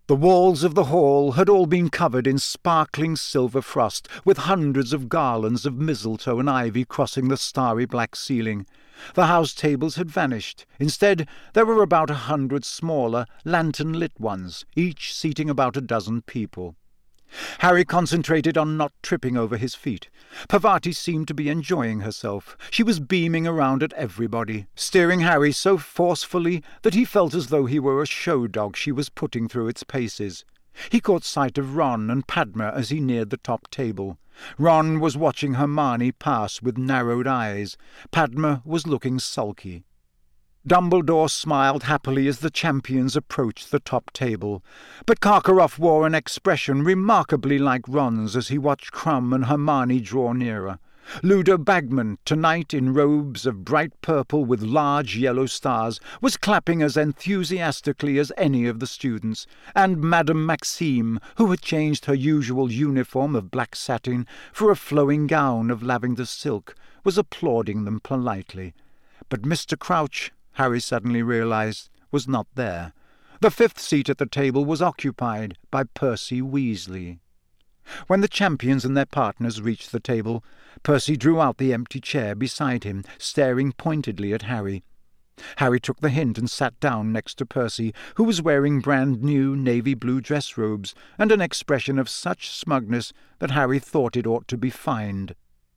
The walls of the hall had all been covered in sparkling silver frost, with hundreds of garlands of mistletoe and ivy crossing the starry black ceiling. The house tables had vanished. Instead, there were about 100 smaller, lantern-lit ones, each seating about a dozen people. Harry concentrated on not tripping over his feet. Parvati seemed to be enjoying herself. She was beaming around at everybody, steering Harry so forcefully that he felt as though he were a show dog she was putting through its paces. He caught sight of Ron and Padma as he neared the top table. Ron was watching Hermione pass with narrowed eyes. Padma was looking sulky. Dumbledore smiled happily as the champions approached the top table, but Karkaroff wore an expression remarkably like Ron's as he watched Krum and Hermione draw nearer. Ludo Bagman, tonight in robes of bright purple with large yellow stars, was clapping as enthusiastically as any of the students, and Madame Maxime, who had changed her usual uniform of black satin for a flowing gown of lavender silk, was applauding them politely. But Mr. Crouch, Harry suddenly realized, was not there. The 5th seat at the table was occupied by Percy Weasley. When the champions and their partners reached the table, Percy drew out the empty chair beside him, staring pointedly at Harry. Harry took the hint and sat down next to Percy, who was wearing brand-new navy-blue dress robes and an expression of such smugness that Harry thought it ought to be fined.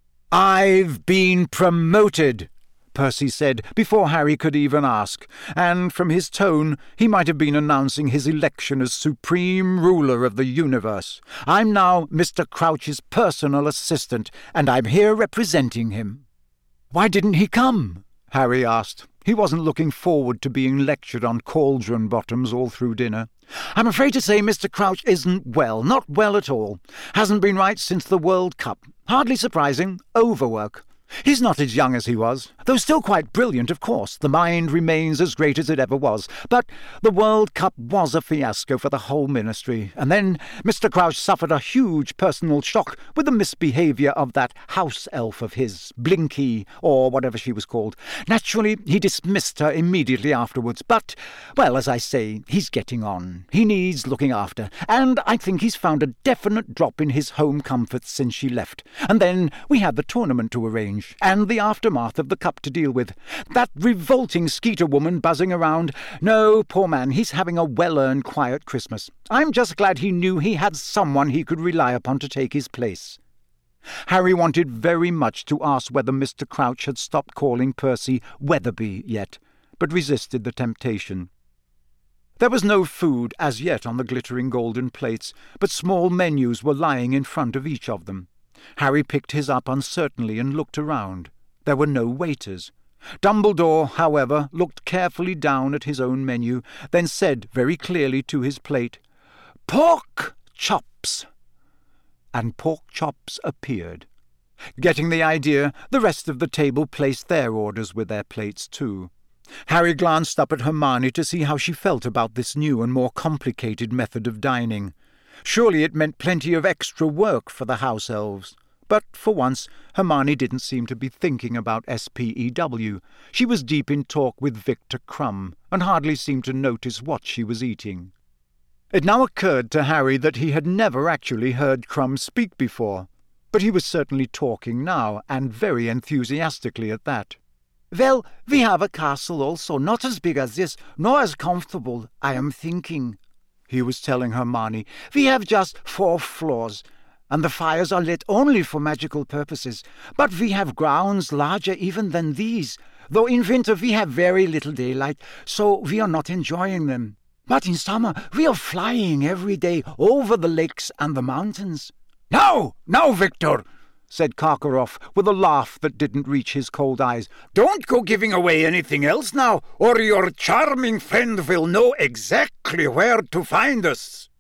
"I've been promoted," Percy said, before Harry could even ask, and from his tone he might have been announcing his election as supreme ruler of the universe. "I'm now Mr. Crouch's personal assistant, and I'm here representing him." "Why didn't he come?" Harry asked. He wasn't looking forward to being lectured on cauldron bottoms all through dinner. "I'm afraid to say Mr. Crouch isn't well, not well at all. Hasn't been right since the World Cup. Hardly surprising. Overwork. He's not as young as he was, though still quite brilliant, of course. The mind remains as great as it ever was. But the World Cup was a fiasco for the whole ministry, and then Mr. Crouch suffered a huge personal shock with the misbehaviour of that house elf of his, Blinky, or whatever she was called. Naturally, he dismissed her immediately afterwards, but, well, as I say, he's getting on. He needs looking after, and I think he's found a definite drop in his home comforts since she left. And then we had the tournament to arrange, and the aftermath of the cup to deal with. That revolting Skeeter woman buzzing around. No, poor man, he's having a well-earned quiet Christmas. I'm just glad he knew he had someone he could rely upon to take his place." Harry wanted very much to ask whether Mr. Crouch had stopped calling Percy Weatherby yet, but resisted the temptation. There was no food as yet on the glittering golden plates, but small menus were lying in front of each of them. Harry picked his up uncertainly and looked around. There were no waiters. Dumbledore, however, looked carefully down at his own menu, then said very clearly to his plate, "Pork chops!" And pork chops appeared. Getting the idea, the rest of the table placed their orders with their plates too. Harry glanced up at Hermione to see how she felt about this new and more complicated method of dining. Surely it meant plenty of extra work for the house elves. But for once, Hermione didn't seem to be thinking about SPEW. She was deep in talk with Victor Krum, and hardly seemed to notice what she was eating. It now occurred to Harry that he had never actually heard Krum speak before, but he was certainly talking now, and very enthusiastically at that. "Well, we have a castle also, not as big as this, nor as comfortable, I am thinking," he was telling Hermione. "We have just 4 floors, and the fires are lit only for magical purposes. But we have grounds larger even than these, though in winter we have very little daylight, so we are not enjoying them. But in summer we are flying every day over the lakes and the mountains." "Now, Victor," said Karkaroff, with a laugh that didn't reach his cold eyes. "Don't go giving away anything else now, or your charming friend will know exactly where to find us."